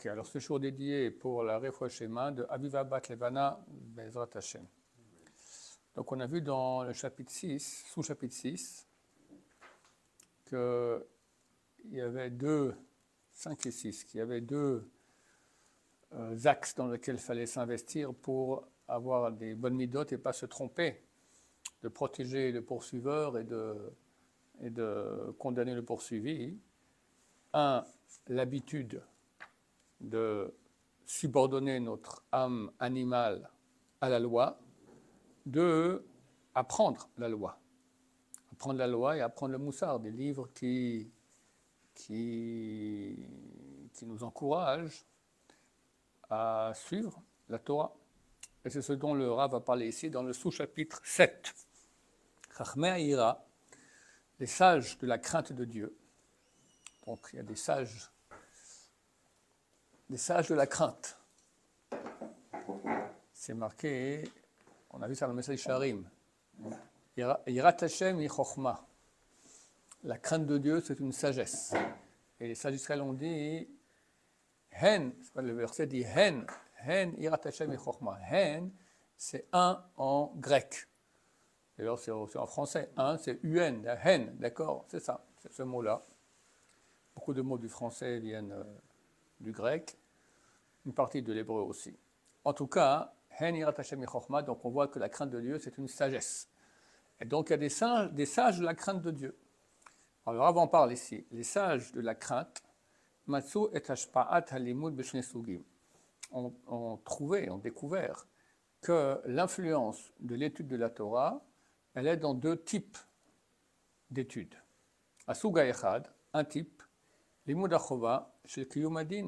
Ok, alors ce jour dédié pour la Refoua Shema de Aviva Bat Levana Bezrat Hashem. Donc on a vu dans le chapitre 6, sous-chapitre 6, qu'il y avait 5 et 6, qu'il y avait deux axes dans lesquels il fallait s'investir pour avoir des bonnes midotes et pas se tromper, de protéger le poursuiveur et de condamner le poursuivi. Un, l'habitude de subordonner notre âme animale à la loi. Deux, apprendre la loi. Apprendre la loi et apprendre le moussard, des livres qui nous encouragent à suivre la Torah. Et c'est ce dont le Rav va parler ici dans le sous-chapitre 7. Chachmei Haïra, les sages de la crainte de Dieu. Donc il y a des sages de la crainte. C'est marqué, on a vu ça dans le message Sharim. Yirat Hashem hi chokhmah. La crainte de Dieu, c'est une sagesse. Et les sages d'Israël ont dit, Hen, le verset dit Hen Yirat Hashem hi chokhmah. Hen, c'est un en grec. D'ailleurs, c'est en français. Un, c'est UN, Hen, d'accord? C'est ça, c'est ce mot-là. Beaucoup de mots du français viennent du grec, une partie de l'hébreu aussi. En tout cas, Hen Yirat Hashem hi chokhmah, donc on voit que la crainte de Dieu, c'est une sagesse. Et donc il y a des sages de la crainte de Dieu. Alors avant on parle ici, les sages de la crainte, Matsu et Hashpa'at halimud b'shnei sugim, ont découvert que l'influence de l'étude de la Torah, elle est dans deux types d'études. Asuga echad, un type, limud achova shel kiyum hadin,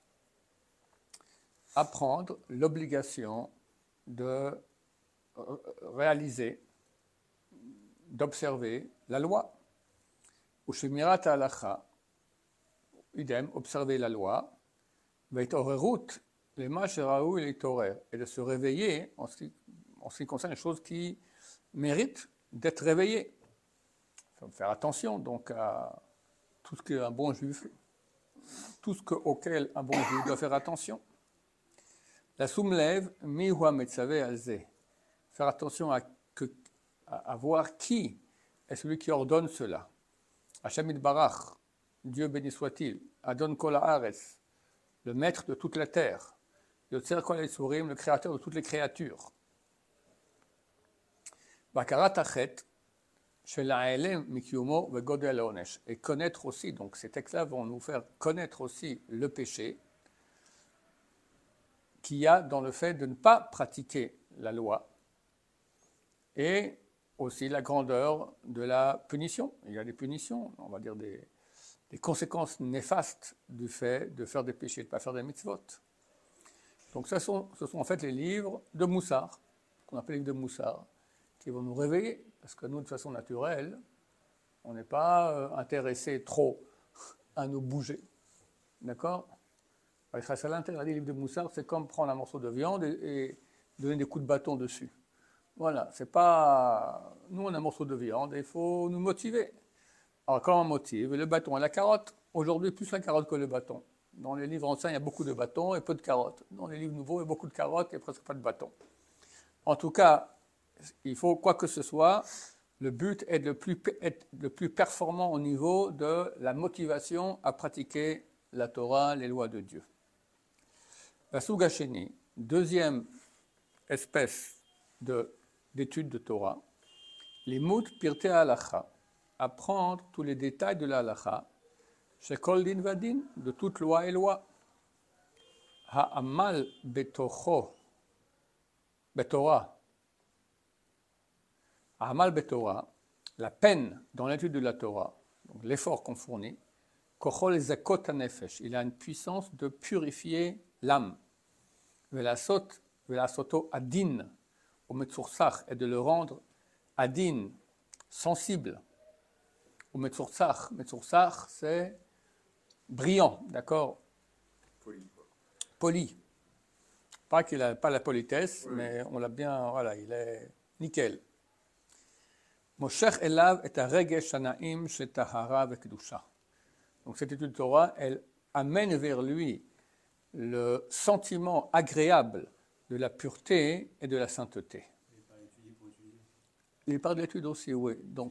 apprendre l'obligation de réaliser, d'observer la loi. Ou shemirat halacha, idem, observer la loi, veitorerut lema sheraou leitorer, et de se réveiller en ce qui concerne les choses qui méritent d'être réveillées. Il faut faire attention donc à tout ce qu'un bon juif, auquel un bon juif doit faire attention. La soumlev mihu metzaveh alze, faire attention à voir qui est celui qui ordonne cela. Hashem Yitbarach, Dieu béni soit-il, Adon Kol Haaretz, le maître de toute la terre, Yotzer Kol Yetzurim, le créateur de toutes les créatures. Bakarat Achet, Shel Ha'elem Mikiyumo Vegodel Onesh, et connaître aussi, donc ces textes-là vont nous faire connaître aussi le péché qu'il y a dans le fait de ne pas pratiquer la loi, et aussi la grandeur de la punition. Il y a des punitions, on va dire des conséquences néfastes du fait de faire des péchés, de ne pas faire des mitzvot. Donc ce sont en fait les livres de Moussard, qu'on appelle les livres de Moussard, qui vont nous réveiller, parce que nous, de façon naturelle, on n'est pas intéressé trop à nous bouger. D'accord? L'intérêt des livres de Moussard, c'est comme prendre un morceau de viande et donner des coups de bâton dessus. Voilà, c'est pas... Nous, on a un morceau de viande et il faut nous motiver. Alors, comment on motive? Le bâton et la carotte. Aujourd'hui, plus la carotte que le bâton. Dans les livres anciens, il y a beaucoup de bâtons et peu de carottes. Dans les livres nouveaux, il y a beaucoup de carottes et presque pas de bâtons. En tout cas, il faut, quoi que ce soit, le but est être le plus performant au niveau de la motivation à pratiquer la Torah, les lois de Dieu. La Sugasheni, deuxième espèce d'études de Torah, les mout pirte halacha, apprendre tous les détails de la halacha, shekol din vadin, de toute loi et loi, ha'amal betorah, ha'amal betorah, la peine dans l'étude de la Torah, donc l'effort qu'on fournit, kochol zakot hanefesh, il a une puissance de purifier l'âme, velasoto adin, au metzursach, et de le rendre adin, sensible. Au metzursach, c'est brillant, d'accord? Poli. Pas qu'il n'a pas la politesse, oui. Mais on l'a bien, voilà, il est nickel. Moshech elav et haregesh hanaim shetahara vekdusha. Donc cette étude de Torah, elle amène vers lui le sentiment agréable de la pureté et de la sainteté. Il parle d'étude aussi, oui. Donc,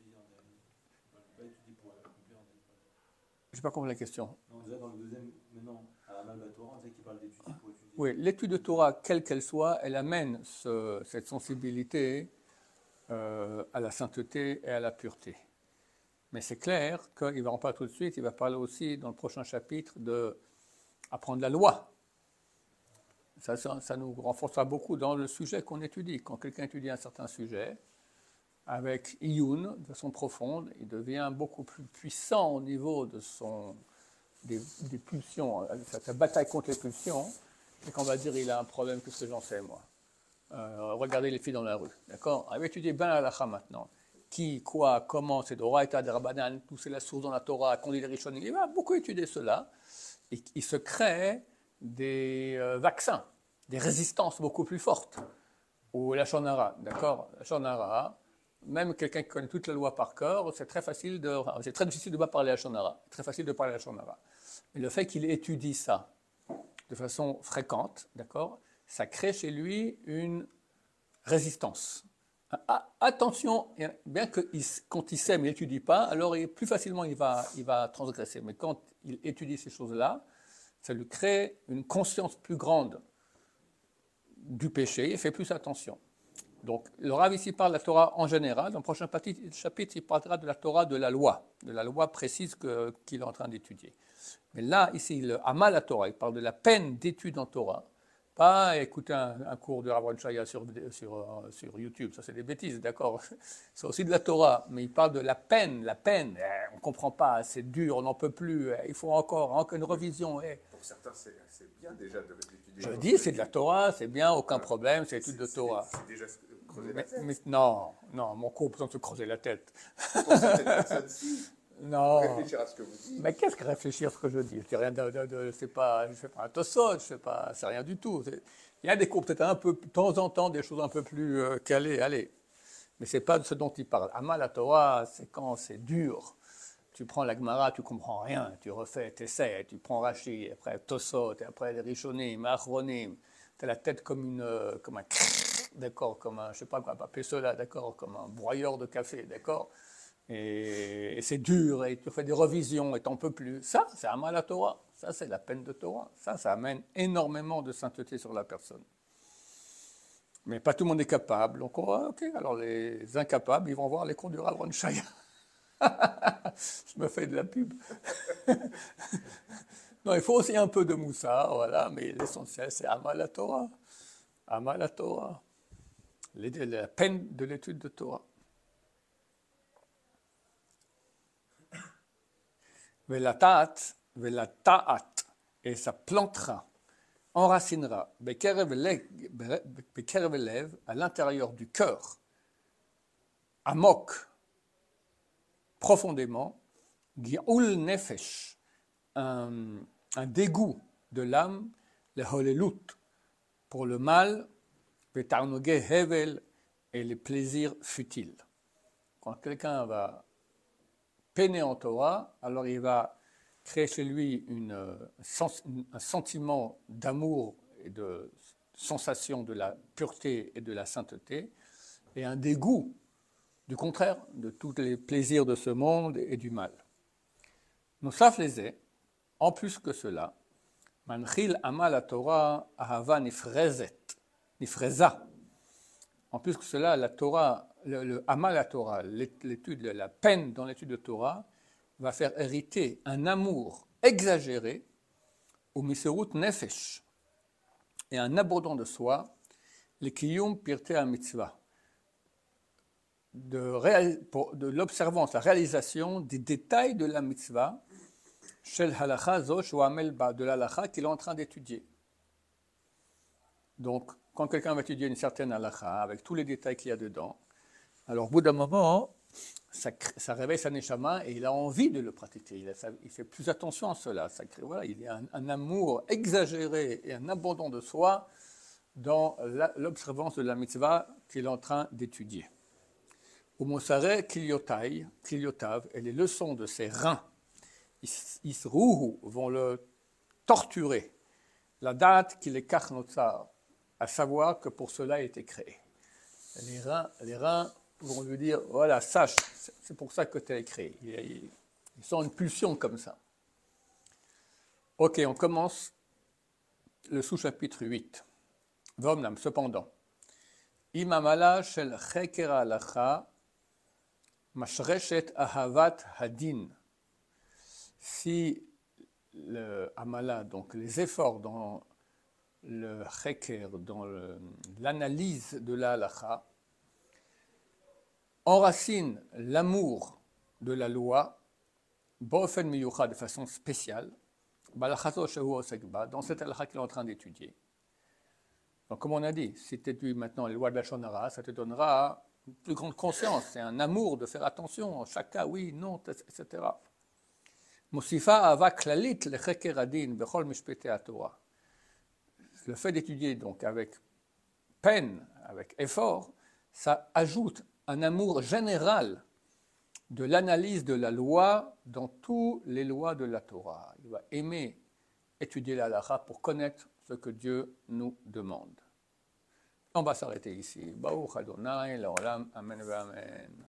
je n'ai pas compris la question. Non, déjà dans le deuxième, maintenant, à Amal Batora, on disait qu'il parle d'étudier pour étudier. Oui, l'étude de Torah, quelle qu'elle soit, elle amène cette sensibilité à la sainteté et à la pureté. Mais c'est clair qu'il ne va en parler tout de suite, il va parler aussi dans le prochain chapitre d'apprendre la loi. Ça nous renforcera beaucoup dans le sujet qu'on étudie. Quand quelqu'un étudie un certain sujet, avec Iyun, de façon profonde, il devient beaucoup plus puissant au niveau de des pulsions, sa bataille contre les pulsions, et qu'on va dire il a un problème, qu'est-ce que j'en sais moi. Regardez les filles dans la rue, d'accord. On va étudier bien la halakha maintenant. Qui, quoi, comment, c'est d'Oraita, des Rabbanan, tout c'est la source dans la Torah, qu'on dit les Rishonim. Il va beaucoup étudier cela, et il se crée des vaccins, des résistances beaucoup plus fortes. Ou la Shonara, d'accord. La Shonara, même quelqu'un qui connaît toute la loi par cœur, c'est très difficile de ne pas parler à Shonara. C'est très facile de parler à Shonara. Mais le fait qu'il étudie ça de façon fréquente, d'accord, ça crée chez lui une résistance. Attention, bien que quand il sait mais il n'étudie pas, alors plus facilement il va transgresser. Mais quand il étudie ces choses-là, ça lui crée une conscience plus grande du péché, il fait plus attention. Donc, le Rav ici parle de la Torah en général. Dans le prochain chapitre, il parlera de la Torah de la loi précise qu'il est en train d'étudier. Mais là, ici, le Amal la Torah, il parle de la peine d'étude en Torah. Pas écouter un cours de Rav Ron Shaya sur YouTube, ça c'est des bêtises, d'accord. C'est aussi de la Torah, mais il parle de la peine, on ne comprend pas, c'est dur, on n'en peut plus, il faut encore une revision. Pour certains, c'est bien déjà d'étudier. Je dis, c'est de la Torah, c'est bien, aucun problème, c'est étude de Torah. C'est déjà creuser la tête. Mais non, mon cours besoin de se creuser la tête. Pour certaines personnes-ci, non. réfléchir à ce que vous dites. Mais qu'est-ce que réfléchir à ce que je dis? Je ne fais pas un tossot, c'est rien du tout. Il y a des cours peut-être un peu, de temps en temps, des choses un peu plus calées, allez. Mais ce n'est pas de ce dont il parle. Amal la Torah, c'est quand c'est dur. Tu prends la Gemara, tu ne comprends rien, tu refais, tu essaies, tu prends Rashi, après Tosot, et après les Rishonim, Achronim, tu as la tête comme un d'accord, comme un, je sais pas quoi, appeler cela, d'accord, comme un broyeur de café, d'accord, et c'est dur, et tu fais des revisions, et tu n'en peux plus. Ça, c'est Amal la Torah, ça, c'est la peine de Torah, ça amène énormément de sainteté sur la personne. Mais pas tout le monde est capable, donc ok, alors les incapables, ils vont voir les cours du Rav Ron Shaya. Je me fais de la pub. Non, il faut aussi un peu de moussa, voilà, mais l'essentiel, c'est Amal la Torah. Amal la Torah. La peine de l'étude de Torah. Vela ta'at, et ça plantera, enracinera, bekerev lev, à l'intérieur du cœur, amok, profondément, gi'ul nefesh, un dégoût de l'âme, le holelut, pour le mal, ve'tarnoge hevel, et les plaisirs futiles. Quand quelqu'un va peiner en Torah, alors il va créer chez lui un sentiment d'amour et de sensation de la pureté et de la sainteté, et un dégoût du contraire de tous les plaisirs de ce monde et du mal. Nous savons, en plus que cela, manchil amal la Torah ahava nifreza. En plus que cela, la Torah, le amal la Torah, l'étude, la peine dans l'étude de Torah, va faire hériter un amour exagéré au miserut nefesh et un abandon de soi, le kiyum pirte à mitzvah, de l'observance, la réalisation des détails de la mitzvah, shel halacha zosh ou amel ba, de l'halacha qu'il est en train d'étudier. Donc, quand quelqu'un va étudier une certaine halakha, avec tous les détails qu'il y a dedans, alors au bout d'un moment, ça réveille sa neshama et il a envie de le pratiquer. Il fait plus attention à cela. Il y a un amour exagéré et un abandon de soi dans l'observance de la mitzvah qu'il est en train d'étudier. Au Mosare Kiliotav, et les leçons de ses reins, Isruhu, vont le torturer. la date qu'il est Karnotzar, à savoir que pour cela il a été créé. Les reins vont lui dire, voilà, sache, c'est pour ça que tu es créé. Ils sont une pulsion comme ça. Ok, on commence le sous-chapitre 8. Vomnam, cependant, Imamala shel cheker halacha mashreshet ahavat hadin. Si le amala, donc les efforts dans le cheker, dans l'analyse de la halacha, enracine l'amour de la loi, bofen miyucha, de façon spéciale, dans cette halakha qu'il est en train d'étudier. Donc, comme on a dit, si tu étudies maintenant les lois de la Shonara, ça te donnera une plus grande conscience, c'est un amour de faire attention, chaque cas, oui, non, etc. Mosifa ava klalit le cheker adin bechol mishpetei Torah. Le fait d'étudier donc avec peine, avec effort, ça ajoute un amour général de l'analyse de la loi dans toutes les lois de la Torah. Il va aimer étudier la halakha pour connaître ce que Dieu nous demande. On va s'arrêter ici. Baruch Adonai, l'olam, amen, amen.